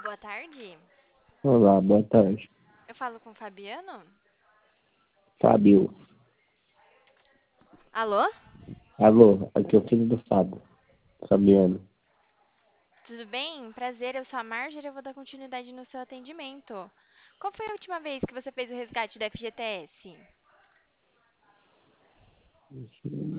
Boa tarde. Olá, boa tarde. Eu falo com o Fabiano? Fábio. Alô? Alô, aqui é o filho do Fábio. Fabiano. Tudo bem? Prazer, eu sou a Marjorie e eu vou dar continuidade no seu atendimento. Qual foi a última vez que você fez o resgate da FGTS?